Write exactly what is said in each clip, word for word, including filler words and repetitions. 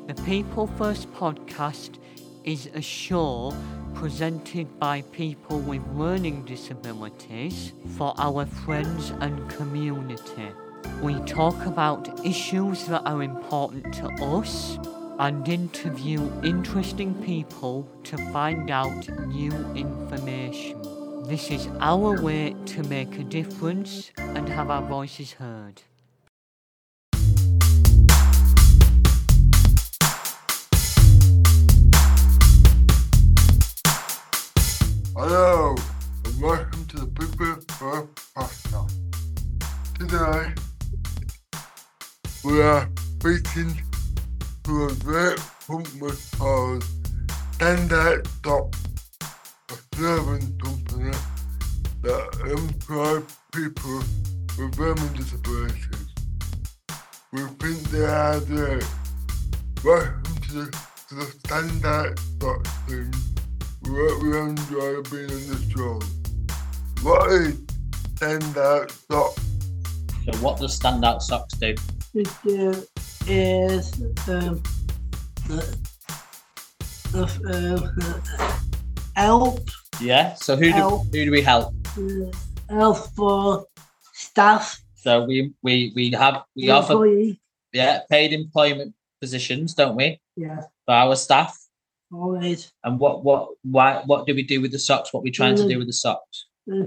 The People First podcast is a show presented by people with learning disabilities for our friends and community. We talk about issues that are important to us and interview interesting people to find out new information. This is our way to make a difference and have our voices heard. Hello, and welcome to the People First podcast. Today, we are speaking to a great company called Standout Stop, a serving company that employs people with learning disabilities. We think they are great. Welcome to the, to the Standout Stop team. We hope you enjoy being on the show. What is Standout Socks? So what does Standout Socks do? It uh, is um, the, the, uh, help, Yeah. So who do Help. who do we help? uh, help for staff, So we we we have we offer employee, yeah paid employment positions, don't we, yeah, for our staff? always. And what what why what do we do with the socks? What are we trying to do with the socks? Uh,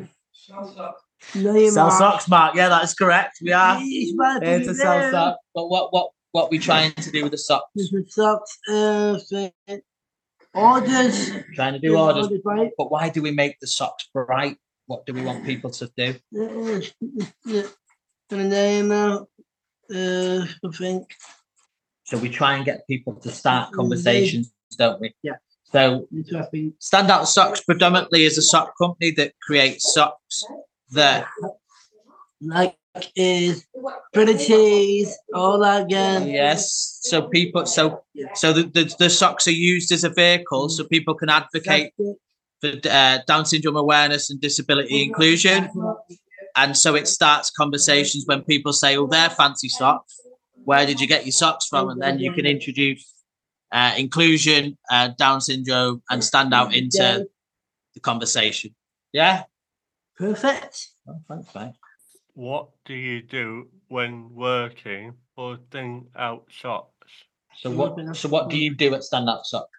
Name Sell Mark. socks, Mark. Yeah, that is correct. We are It's better here be to sell there. socks. But what what what are we trying to do with the socks? The socks, uh, for orders. Trying to do Yeah, orders. orders, right? But why do we make the socks bright? What do we want people to do? Uh, uh, the name out, uh, I think. So we try and get people to start conversations, don't we? Yeah. So That's what I think. Standout Socks predominantly is a sock company that creates socks that Like is pretties, all that again. yes. So people so so the, the, the socks are used as a vehicle so people can advocate for uh, Down syndrome awareness and disability inclusion. And so it starts conversations when people say, oh, they're fancy socks. Where did you get your socks from? And then you can introduce uh, inclusion, uh, Down syndrome, and stand out into the conversation. Yeah? Perfect. Oh, thanks, mate. What do you do when working for Thing Out Socks? So what so what do you do at Stand Out Sock?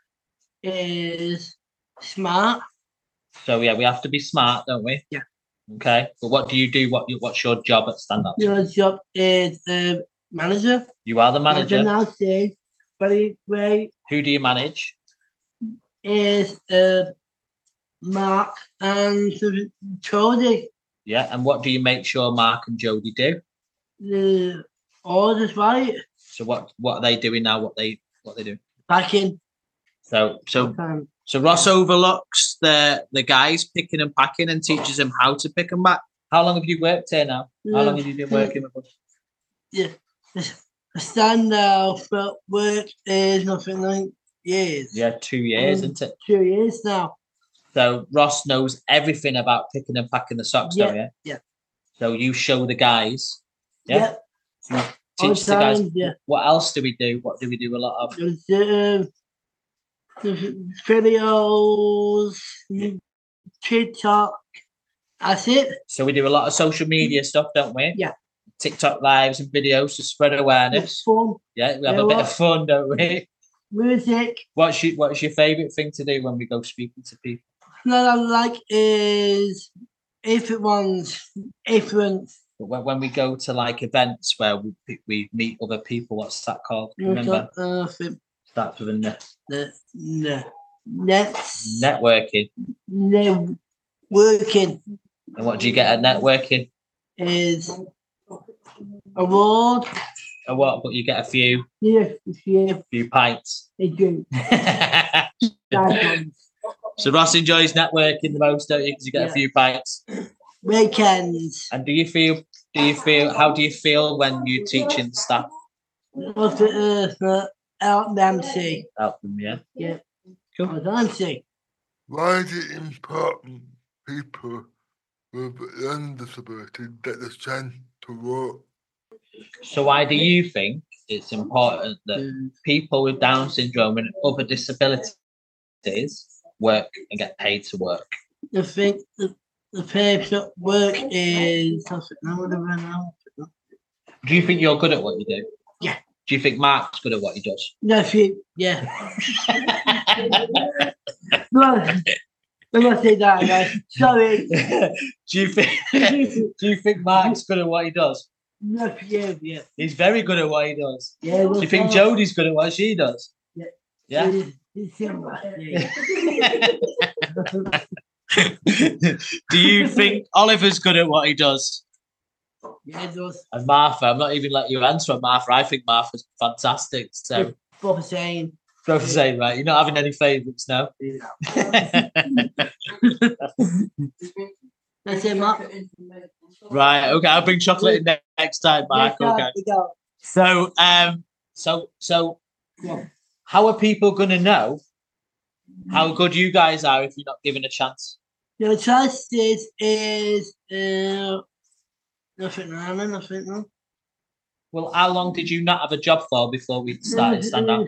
Is smart. So yeah, we have to be smart, don't we? Yeah. Okay. But what do you do? What you- what's your job at Stand Out Sock? Your job is uh, manager. You are the manager. Now say very great Who do you manage? is uh, Mark and Jody. Yeah. And what do you make sure Mark and Jody do? The orders right. So what what are they doing now? What they what they do? Packing. So so Um, so Ross overlooks the the guys picking and packing and teaches them how to pick and pack. How long have you worked here now? How long have you been working with us? yeah. The standout for work is nothing like years. Yeah, two years, Um, isn't it? Two years now. So Ross knows everything about picking and packing the socks, don't you? yeah. So you show the guys. Yeah. Yeah. So you All teach the guys. time, yeah. What else do we do? What do we do a lot of? There's uh, there's videos, TikTok. That's it. So we do a lot of social media stuff, don't we? Yeah. TikTok lives and videos to spread It's awareness. fun. Yeah, we have Yeah, a bit what? of fun, don't we? Music. What's your What's your favourite thing to do when we go speaking to people? That I like is different ones, different. But when, when we go to like events where we we meet other people, what's that called? Remember, Uh, for starts with a net. the the nets. Networking. Ne- working And what do you get at networking? is award. And what? But you get a few Yeah, yeah, few pints. they do. So Ross enjoys networking the most, don't you? Because you get a Yeah. few pints. Weekends. And do you feel? Do you feel? How do you feel when you're teaching the staff? What's the uh, for out M C? Help them, yeah. Yeah. Cool. M C. Why is it important people with learning disabilities get the chance to work? So why do you think it's important that Mm. people with Down syndrome and other disabilities work and get paid to work. I think the, the paper work is something I would have run out. Do you think you're good at what you do? Yeah. Do you think Mark's good at what he does? No, I think, yeah. No, I'm not saying that, guys. Sorry. do you think do you think Mark's good at what he does? No, yeah, yeah. He's very good at what he does. Yeah, Do you think Jodie's good at what she does? Yeah. Yeah? It's, it's similar, yeah. Do you think Oliver's good at what he does? Yeah, it does. And Martha, I'm not even letting you answer on Martha. I think Martha's fantastic. So, Both are saying. both the same, right? You're not having any favourites now. That's it, Mark. Right, okay, I'll bring chocolate in ne- next time, Mark. Yes, Okay. we go. So, um, so, so, how are people going to know how good you guys are if you're not given a chance? The chances is uh, nothing wrong, nothing wrong. Well, how long did you not have a job for before we started stand up?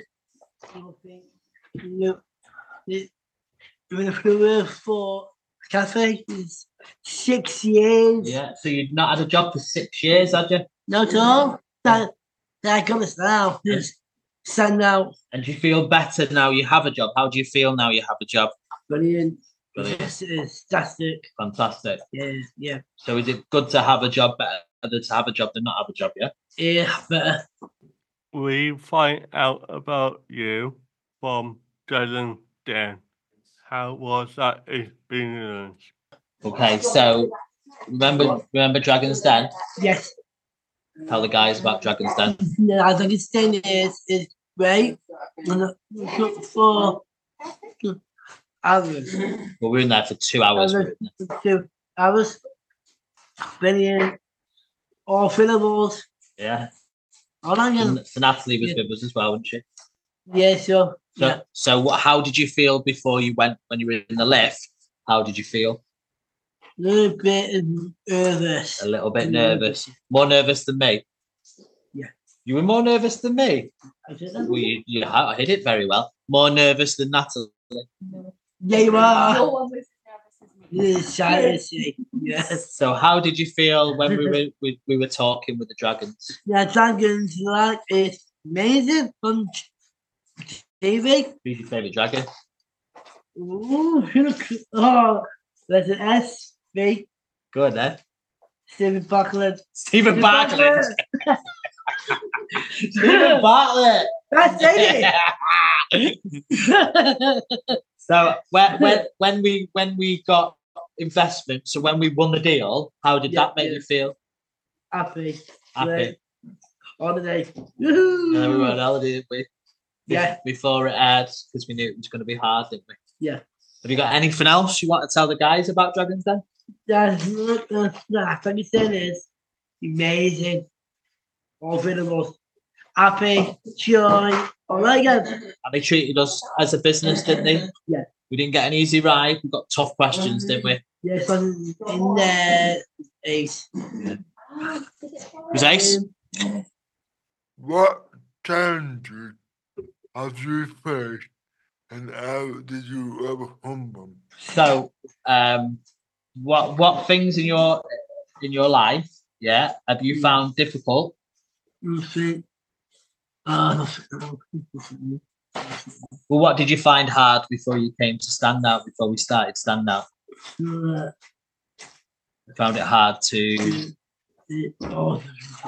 No, it, when I work for a cafe, it's six years. Yeah, so you'd not had a job for six years, had you? Not at all. That that comes now. Just stand out. And do you feel better now you have a job? How do you feel now you have a job? Brilliant. Brilliant. Yes, it is. Fantastic. Fantastic. Yeah, yeah. So is it good to have a job better than to have a job than not have a job, yeah? Yeah, better. We find out about you from Dragon Den. How was that experience? Okay, so remember remember Dragon's Den? Yes. Tell the guys about Dragon's Den. No, I think it's ten years is great. And uh, look for hours. Well, we were in there for two hours. Hours, two hours. Brilliant. All fillables. Yeah. All on you. And so Natalie was Yeah. with us as well, wasn't she? Yeah, sure. So, Yeah. so what, how did you feel before you went, when you were in the lift? How did you feel? A little bit nervous. A little bit nervous. More nervous than me? Yeah. You were more nervous than me? I did that. Well, you, you ha- hit it very well. More nervous than Natalie? Yeah, you are. No one was as nervous as me. Yeah, shy, I see. Yes. So how did you feel when we were we, we were talking with the dragons? Yeah, Dragons like it's amazing from T V. Who's your favourite dragon? Ooh, look. Oh, there's an S V. Good, eh? Stephen Buckland. Stephen Bartlett. Stephen Bartlett. That's it. So when when when we when we got investment, so when we won the deal, how did Yeah, that make yeah. you feel? Happy. Happy. Great. Holiday. And then we were on Woohoo. holiday, didn't we? Yeah. Before it aired, because we knew it was going to be hard, didn't we? Yeah. Have you got anything else you want to tell the guys about Dragons Den? That's not that's like you said is amazing. All available. Happy, joy. All right, guys. And they treated us as a business, didn't they? Yeah. We didn't get an easy ride. We got tough questions, didn't we? Yes, I'm in the ace. It was ace. What challenges have you faced and how did you overcome them? So, um, what what things in your in your life, yeah, have you found difficult? Nothing. Uh, Well, what did you find hard before you came to stand out? Before we started stand out, nothing. you found it hard to Oh,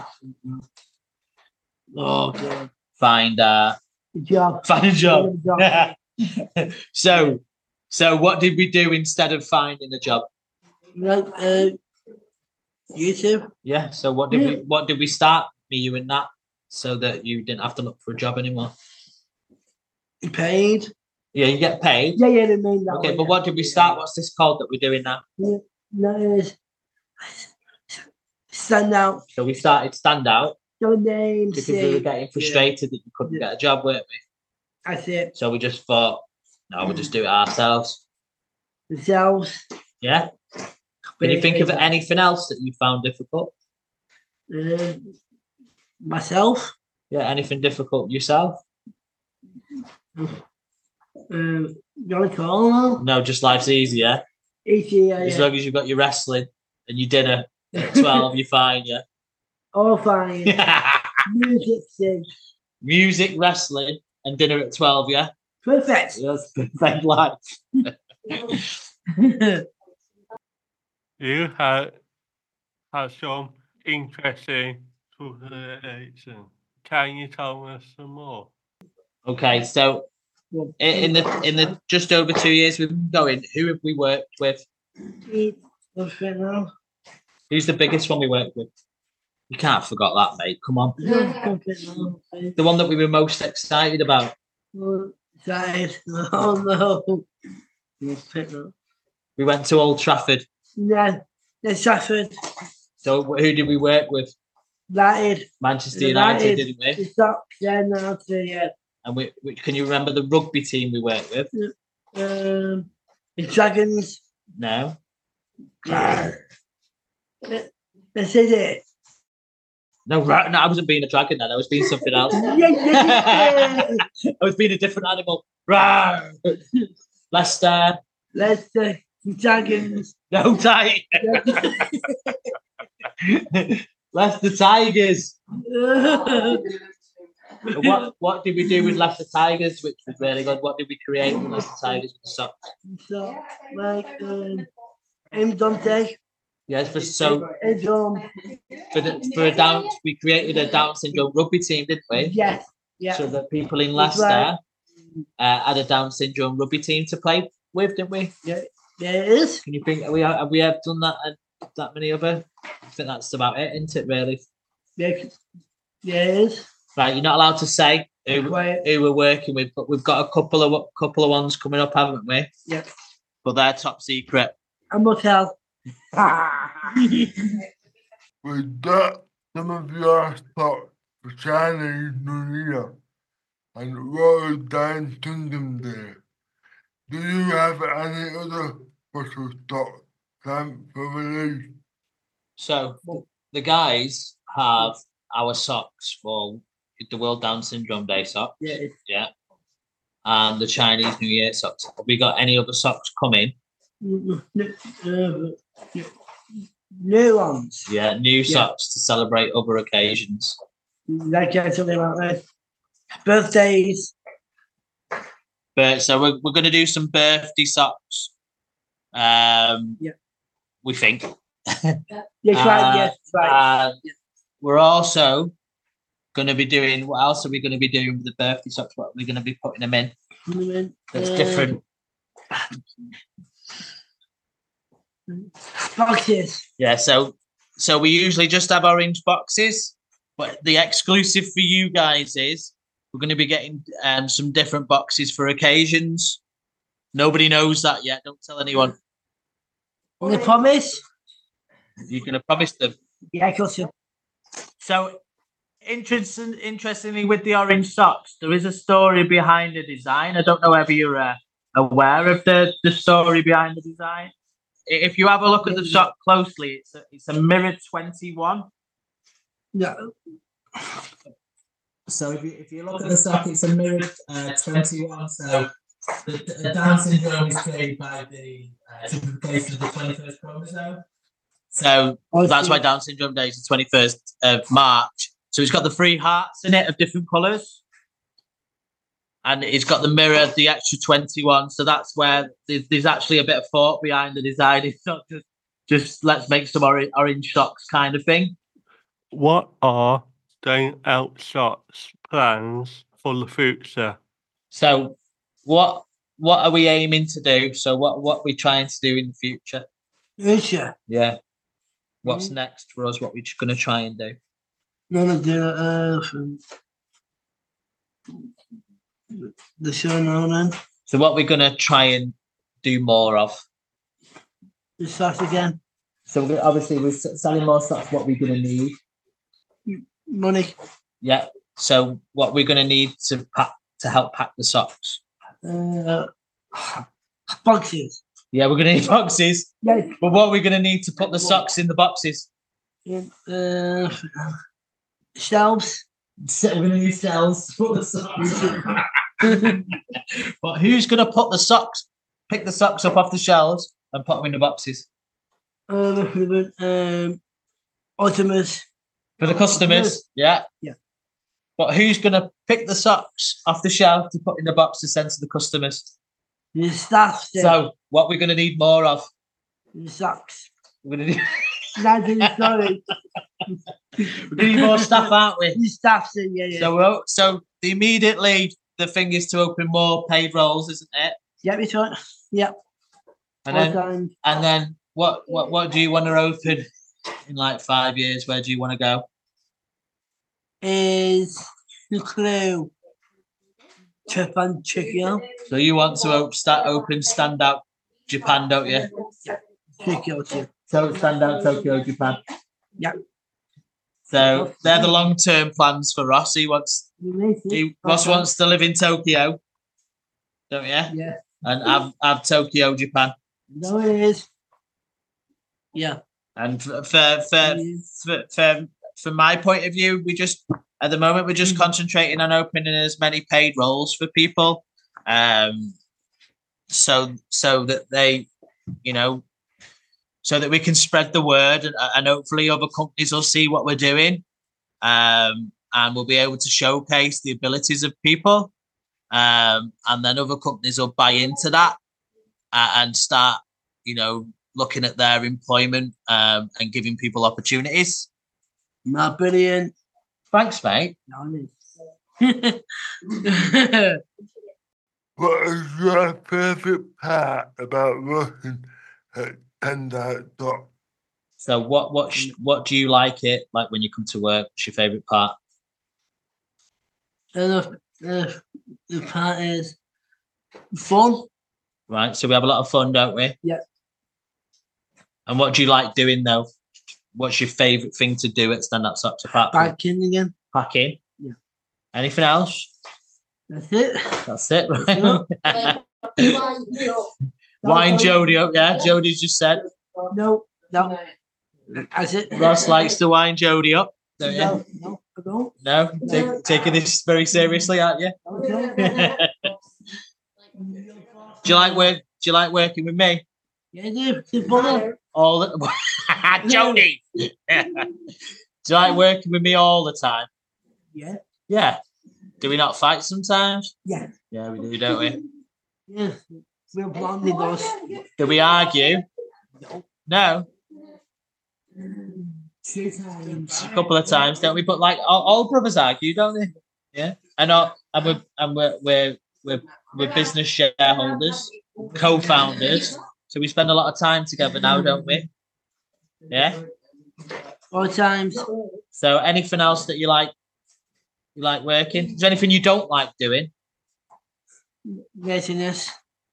oh God. find uh Good job. find a job. Good job. so, so what did we do instead of finding a job? Right, uh, YouTube. Yeah. So what did we what did we start? Me, you, and that, so that you didn't have to look for a job anymore. You paid. Yeah, you get paid. Yeah, yeah, they mean that. Okay, one, but yeah. what did we start? What's this called that we're doing now? No, it's stand out. So we started stand out Your name. because we were say- getting frustrated that you couldn't Yeah. get a job, weren't we? That's it. So we just thought, no, we'll just do it ourselves. Themselves. Yeah. Can you think of anything else that you found difficult? Uh, myself. Yeah, anything difficult yourself? Um, you want to call now? No, just life's easier. Easy, yeah, As yeah. long as you've got your wrestling and your dinner at twelve, you're fine, yeah. All fine. Music, sing. Music, wrestling, and dinner at twelve, yeah? Perfect. That's perfect life. You have, have some interesting information. Can you tell us some more? Okay, so i- in the in the just over two years we've been going, who have we worked with? Nothing now. Who's the biggest one we worked with? You can't have forgot that, mate. Come on. Nothing now. The one that we were most excited about. Excited. Oh no. Nothing now. We went to Old Trafford. Yeah, it's Trafford. So who did we work with? United. Manchester United, didn't we? It's up there now to yeah. And we, we can you remember the rugby team we worked with? Um, the Dragons. No. This is it. No, right, no, I wasn't being a dragon then. I was being something else. Yeah, yeah, yeah. I was being a different animal. Rawr. Leicester. Leicester, the Dragons. No, Tiger. Leicester Tigers. What what did we do with Leicester Tigers, which was really good? What did we create with Leicester Tigers with the socks? So, like, um, M. Dante. Yes, for so And, um, for the, for a Down, we created a Down syndrome rugby team, didn't we? yes, yeah. So that people in That's Leicester right. uh, had a Down syndrome rugby team to play with, didn't we? Yeah, there it is. Can you think? Have we have we have done that? And that many other? I think that's about it, isn't it? Really? Yeah, yeah, it is. Right, you're not allowed to say who, Quiet. who we're working with, but we've got a couple of couple of ones coming up, haven't we? Yeah. But they're top secret. I'm gonna tell. With that, some of your thoughts for Chinese New Year and Royal Down Syndrome Day. Do you have any other special thoughts planned for release? So the guys have our socks for the World Down Syndrome Day socks. Yeah, it's Yeah. And the Chinese New Year socks. Have we got any other socks coming? n- n- uh, new ones. Yeah, new Yeah. socks to celebrate other occasions. Like I told you about that. Birthdays. But so we're, we're going to do some birthday socks. Um, Yeah. We think. Yes, Uh, right. Yes, right. And we're also going to be doing, what else are we going to be doing with the birthday socks? What are we going to be putting them in? Mm, That's uh, different. Boxes. Yeah, so so we usually just have orange boxes, but the exclusive for you guys is we're going to be getting um, some different boxes for occasions. Nobody knows that yet. Don't tell anyone. They promise. You're going to promise them. Yeah, of course. Yeah. So, interesting, interestingly, with the orange socks, there is a story behind the design. I don't know whether you're uh, aware of the, the story behind the design. I- If you have a look at the sock closely, it's a, it's a mirrored twenty-one. No. So if you, if you look at the sock, it's a mirrored uh, twenty-one. So the, the Down syndrome is created by the uh, simplification of the twenty-first chromosome. So I that's see. why Down Syndrome Day is the twenty-first of March. So it's got the three hearts in it of different colours. And it's got the mirror, the extra twenty-one. So that's where there's, there's actually a bit of thought behind the design. It's not just, just let's make some or- orange socks kind of thing. What are Staying Out Shots plans for the future? So what what are we aiming to do? So what, what are we trying to do in the future? Future. Yeah. What's next for us? What we're going to try and do? None of the uh, the show now then. So what we're going to try and do more of. The socks again. So we're, obviously we're s- selling more socks. What we're going to need. Money. Yeah. So what we're going to need to pack to help pack the socks. Uh, boxes. Yeah, we're going to need boxes. Yeah. But what are we going to need to put the socks in the boxes? Uh, shelves. So we're going to need shells for the socks. But who's going to put the socks, pick the socks up off the shelves and put them in the boxes? Um, um, Optimus. For the customers, yeah? Yeah. But who's going to pick the socks off the shelf to put in the box to send to the customers? The staff. Then. So, what we're going to need more of? The socks. We're going to need, That's sorry. we're going to need more staff, aren't we? The staff. Then, yeah, yeah. So, we're, so the immediately the thing is to open more paid roles, isn't it? Yep, it's right. Yep. And All then, time. and then what, what, what do you want to open in like five years? Where do you want to go? Is the clue Japan Tokyo? So you want to op- start open standout Japan, don't you? Tokyo too. So standout Tokyo, Japan. Yep. So they're the long term plans for Ross. He wants he Ross wants to live in Tokyo, don't you? Yeah. And have, have Tokyo, Japan. No, it is. Yeah. And for for for, for, for from my point of view, we just at the moment we're just concentrating on opening as many paid roles for people, um, so so that they, you know, so that we can spread the word and, and hopefully other companies will see what we're doing, um, and we'll be able to showcase the abilities of people, um, and then other companies will buy into that uh, and start, you know, looking at their employment um, and giving people opportunities. Not brilliant. Thanks, mate. No, it is. What is your favourite part about working at Standout Dock? So, what what sh- what do you like it like when you come to work? What's your favourite part? the, the, the part is fun. Right. So we have a lot of fun, don't we? Yeah. And what do you like doing though? What's your favourite thing to do at Stand Up Socks apart from Back in again. packing? Yeah. Anything else? That's it. That's it, right? Wine Jody up, yeah. Jody's just said. No, no. That's it. Ross likes to wine Jody up. Don't you? No, no, I don't. No, Take, taking this very seriously, aren't you? Okay. Do you like work? Do you like working with me? Yeah, I do. It's fun. All the Jody. Do you like working with me all the time? Yeah. Yeah. Do we not fight sometimes? Yeah. Yeah, we do, don't we? Yeah. We're blondie those. Do we argue? No. Two times. A couple of times, don't we? But like all, all brothers argue, don't they? Yeah. And uh, and we're and we're we're we're, we're business shareholders, co-founders. So we spend a lot of time together now, don't we? Yeah. Four times. So anything else that you like? You like working? Is there anything you don't like doing? Getting this.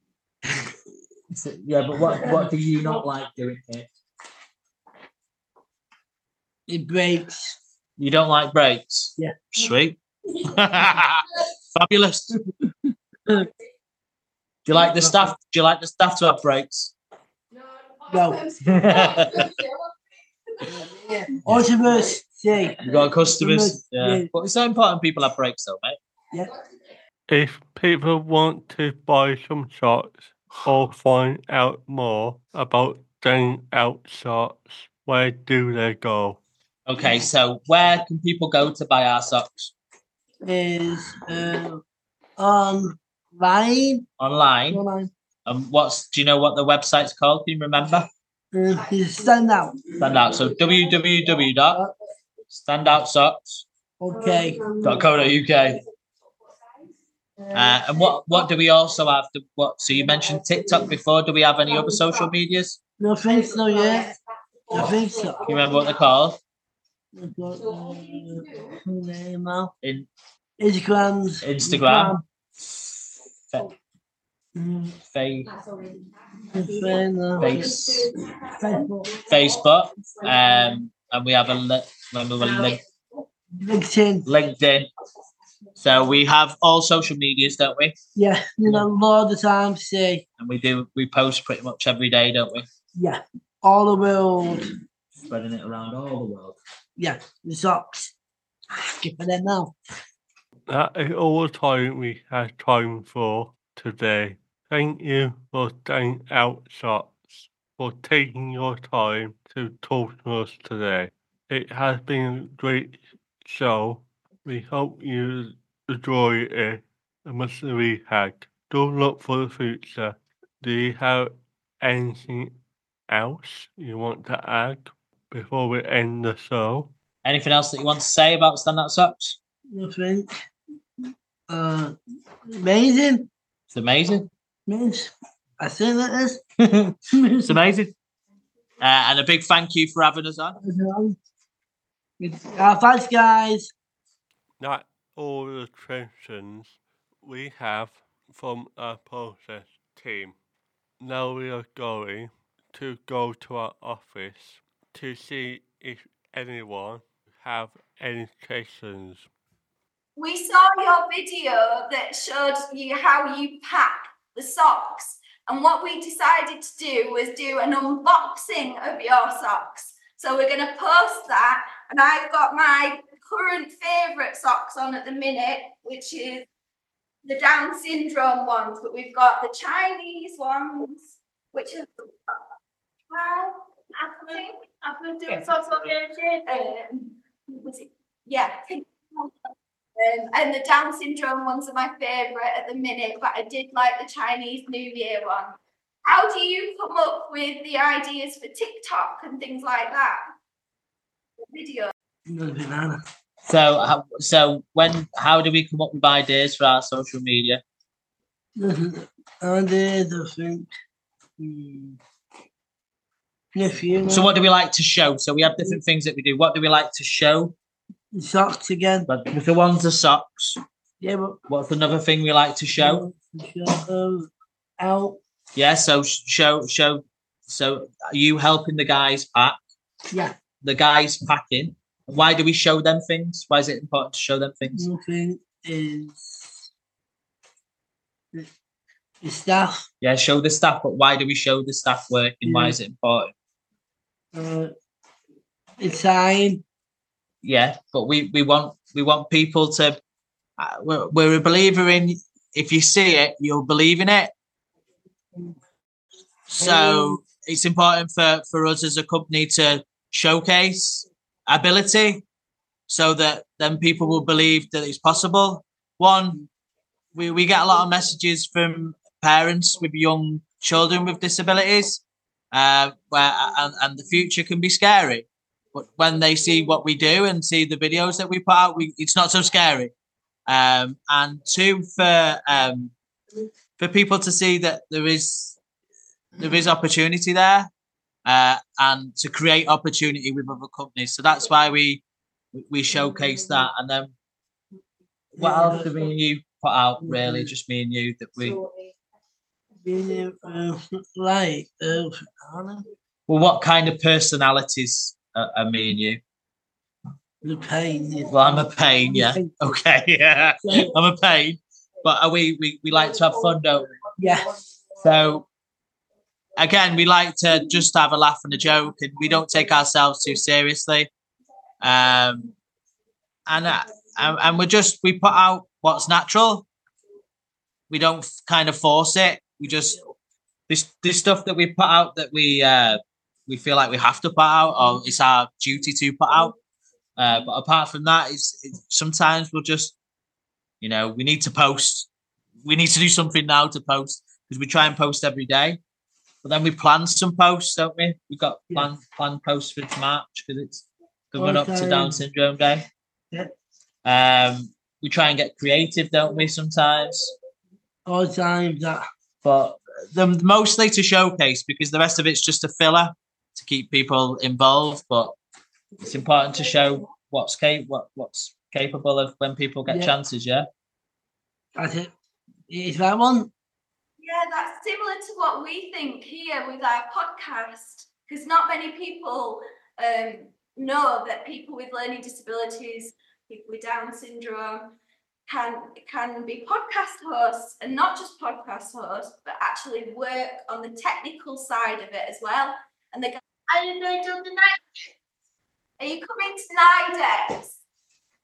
Yeah, but what what do you not like doing here? It breaks. You don't like breaks? Yeah. Sweet. Fabulous. Do you like the staff? Do you like the staff to have breaks? No. Autobus. See. You got customers. Yeah. Yeah. But it's so important people have breaks though, mate. Yeah. If people want to buy some socks or find out more about Stand Out Socks, where do they go? Okay, so where can people go to buy our socks? Is uh, online. Online. Online. And what's do you know what the website's called? Can you remember? Uh, is stand out. Stand out. So w w w dot standout socks Okay. dot co dot u k. Uh, and what, what do we also have? To, what? So you mentioned TikTok before. Do we have any other social medias? No think so yet. I think so. Can you remember what they're called? I've got, uh, name now. In Instagrams. Instagram, Fa- Mm, Fa- Facebook. Face, Facebook. Facebook, um, and we have a li- remember a link, LinkedIn. LinkedIn. So we have all social medias, don't we? Yeah, you know, all the time. See. And we do we post pretty much every day, don't we? Yeah. All the world. Spreading it around all the world. Yeah. The socks. asking for them now. That is all the time we have time for today. Thank you for Dang Out Socks for taking your time to talk to us today. It has been a great show. We hope you enjoy it as much as we had. Don't look for the future. Do you have anything else you want to add before we end the show? Anything else that you want to say about Standout Socks? Nothing. Uh, amazing. It's amazing. Yes. I think that is. It's amazing. Uh, and a big thank you for having us on. Uh, thanks, guys. Not all the questions we have from our process team. Now we are going to go to our office to see if anyone have any questions. We saw your video that showed you how you pack the socks, and what we decided to do was do an unboxing of your socks. So we're going to post that, and I've got my current favourite socks on at the minute, which is the Down syndrome ones, but we've got the Chinese ones, which are well, I think I've doing socks on um, was it? Yeah. Um, and the Down syndrome ones are my favourite at the minute, but I did like the Chinese New Year one. How do you come up with the ideas for TikTok and things like that? Video. Banana. So, how- so when, how do we come up with ideas for our social media? Ideas, I think. Hmm. If you know, So, what do we like to show? So, we have different things that we do. What do we like to show? socks again. But if the ones are socks, Yeah, but what's another thing we like to show? show out. Yeah, so sh- show, show. So, are you helping the guys pack? Yeah, The guys packing. Why do we show them things? Why is it important to show them things? nothing is the, the staff. Yeah, show the staff, but why do we show the staff working? Why is it important? Uh, the time. Yeah, but we, we want we want people to. Uh, we're, we're a believer in. If you see it, you'll believe in it. So it's important for for us as a company to showcase ability, so that then people will believe that it's possible. One, we we get a lot of messages from parents with young children with disabilities, uh, where and, and the future can be scary. But when they see what we do and see the videos that we put out, we, it's not so scary. Um, and two, for um, for people to see that there is there is opportunity there, uh, and to create opportunity with other companies. So that's why we we showcase that. And then what else do me and you put out? Really, just me and you that we. Yeah, uh, like uh, I don't know, Well, what kind of personalities are, are me and you? the pain. is- Well, I'm a pain, yeah. Okay, yeah. I'm a pain. But are we, we, we like to have fun, don't we? Yeah. So, again, we like to just have a laugh and a joke, and we don't take ourselves too seriously. Um, and, uh, and and we're just, we put out what's natural. We don't kind of force it. We just, this this stuff that we put out that we uh, we feel like we have to put out, or it's our duty to put out. Uh, but apart from that, it's, it's sometimes we'll just, you know, we need to post. We need to do something now to post, because we try and post every day. But then we plan some posts, don't we? We've got plan plan posts for March because it's coming up to Down Syndrome Day. Yeah. Um, we try and get creative, don't we? Sometimes, All the time that but the, mostly to showcase, because the rest of it's just a filler to keep people involved. But it's important to show what's cap- what what's capable of when people get Yeah. chances. Yeah. that's it. Is that one? Yeah, that's similar to what we think here with our podcast, because not many people um, know that people with learning disabilities, people with Down syndrome, can can be podcast hosts, and not just podcast hosts, but actually work on the technical side of it as well. And they go, "Are you going to do the night? Are you coming tonight, Ex?"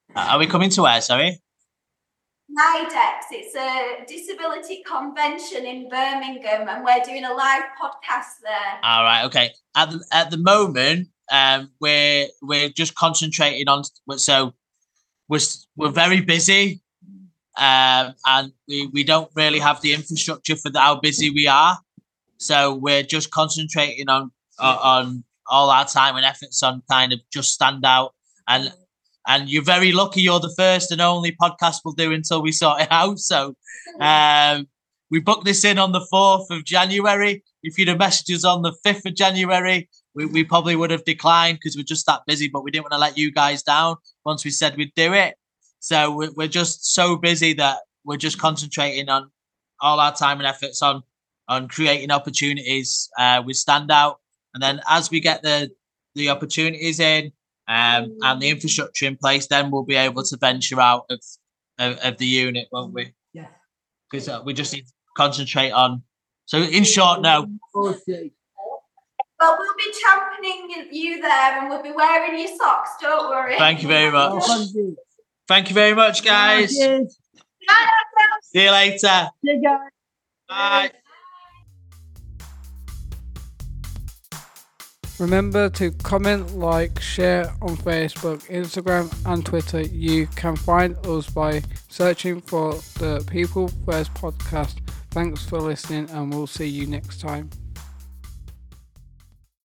Are we coming to where, sorry? NIDEX, it's a disability convention in Birmingham, and we're doing a live podcast there. All right, okay. At the, at the moment, um, we're we're just concentrating on, so we're we're very busy, um, and we, we don't really have the infrastructure for the, how busy we are. So we're just concentrating on on, on all our time and efforts on kind of just stand out. And and you're very lucky you're the first and only podcast we'll do until we sort it out. So um, we booked this in on the fourth of January. If you'd have messaged us on the fifth of January, we, we probably would have declined because we're just that busy, but we didn't want to let you guys down once we said we'd do it. So we're, we're just so busy that we're just concentrating on all our time and efforts on on creating opportunities uh, with Standout. And then as we get the the opportunities in um, and the infrastructure in place, then we'll be able to venture out of of, of the unit, won't we? Yeah. Because uh, we just need to concentrate on. So in short, no. Well, we'll be championing you there, and we'll be wearing your socks. Don't worry. Thank you very much. Thank you very much, guys. Bye. See you later. See you guys. Bye. Remember to comment, like, share on Facebook, Instagram and Twitter. You can find us by searching for the People First Podcast. Thanks for listening, and we'll see you next time.